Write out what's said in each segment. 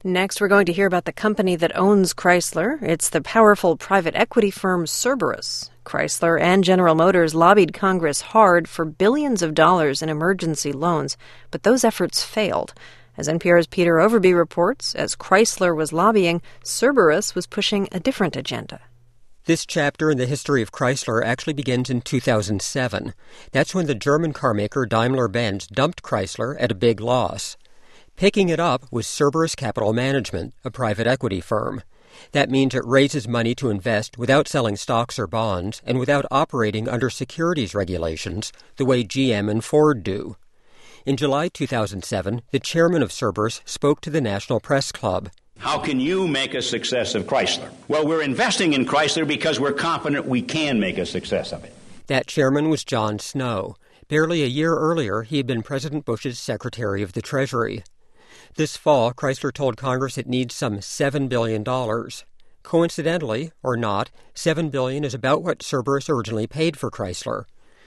Next, we're going to hear about the company that owns Chrysler. It's the powerful private equity firm Cerberus. Chrysler and General Motors lobbied Congress hard for billions of dollars in emergency loans, but those efforts failed. As NPR's Peter Overby reports, as Chrysler was lobbying, Cerberus was pushing a different agenda. This chapter in the history of Chrysler actually begins in 2007. That's when the German carmaker Daimler-Benz dumped Chrysler at a big loss. Picking it up was Cerberus Capital Management, a private equity firm. That means it raises money to invest without selling stocks or bonds and without operating under securities regulations the way GM and Ford do. In July 2007, the chairman of Cerberus spoke to the National Press Club. How can you make a success of Chrysler? Well, we're investing in Chrysler because we're confident we can make a success of it. That chairman was John Snow. Barely a year earlier, he had been President Bush's Secretary of the Treasury. This fall, Chrysler told Congress it needs some $7 billion. Coincidentally, or not, $7 billion is about what Cerberus originally paid for Chrysler.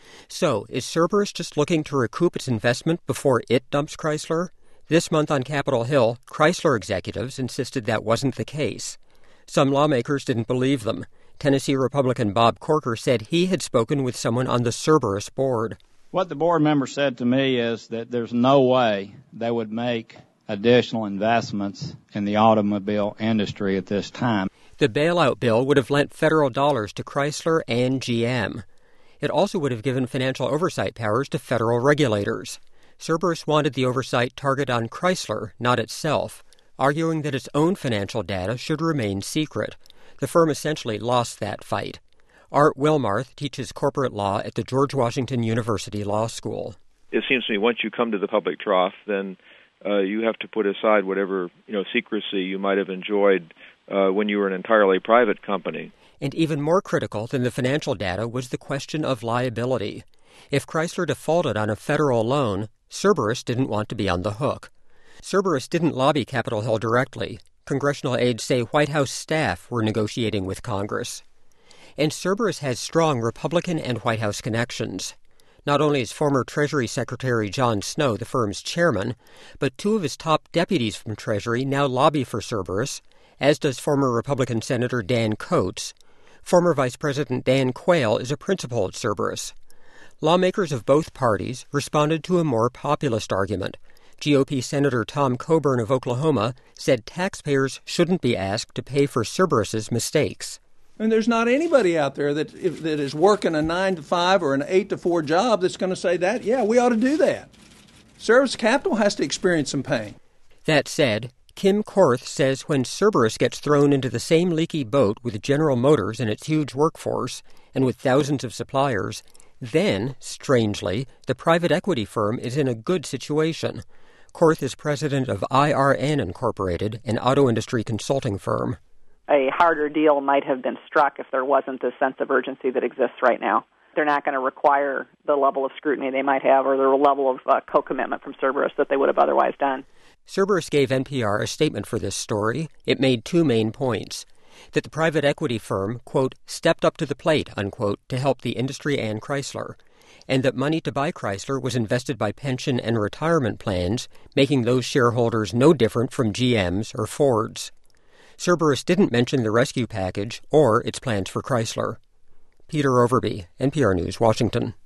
So, is Cerberus just looking to recoup its investment before it dumps Chrysler? This month on Capitol Hill, Chrysler executives insisted that wasn't the case. Some lawmakers didn't believe them. Tennessee Republican Bob Corker said he had spoken with someone on the Cerberus board. What the board member said to me is that there's no way they would make additional investments in the automobile industry at this time. The bailout bill would have lent federal dollars to Chrysler and GM. It also would have given financial oversight powers to federal regulators. Cerberus wanted the oversight targeted on Chrysler, not itself, arguing that its own financial data should remain secret. The firm essentially lost that fight. Art Wilmarth teaches corporate law at the George Washington University Law School. It seems to me once you come to the public trough, then you have to put aside whatever secrecy you might have enjoyed when you were an entirely private company. And even more critical than the financial data was the question of liability. If Chrysler defaulted on a federal loan, Cerberus didn't want to be on the hook. Cerberus didn't lobby Capitol Hill directly. Congressional aides say White House staff were negotiating with Congress. And Cerberus has strong Republican and White House connections. Not only is former Treasury Secretary John Snow the firm's chairman, but two of his top deputies from Treasury now lobby for Cerberus, as does former Republican Senator Dan Coats. Former Vice President Dan Quayle is a principal at Cerberus. Lawmakers of both parties responded to a more populist argument. GOP Senator Tom Coburn of Oklahoma said taxpayers shouldn't be asked to pay for Cerberus's mistakes. And there's not anybody out there that is working a 9-to-5 or an 8-to-4 job that's going to say that, yeah, we ought to do that. Cerberus Capital has to experience some pain. That said, Kim Korth says when Cerberus gets thrown into the same leaky boat with General Motors and its huge workforce and with thousands of suppliers, then, strangely, the private equity firm is in a good situation. Korth is president of IRN Incorporated, an auto industry consulting firm. A harder deal might have been struck if there wasn't this sense of urgency that exists right now. They're not going to require the level of scrutiny they might have or the level of co-commitment from Cerberus that they would have otherwise done. Cerberus gave NPR a statement for this story. It made two main points. That the private equity firm, quote, stepped up to the plate, unquote, to help the industry and Chrysler, and that money to buy Chrysler was invested by pension and retirement plans, making those shareholders no different from GM's or Ford's. Cerberus didn't mention the rescue package or its plans for Chrysler. Peter Overby, NPR News, Washington.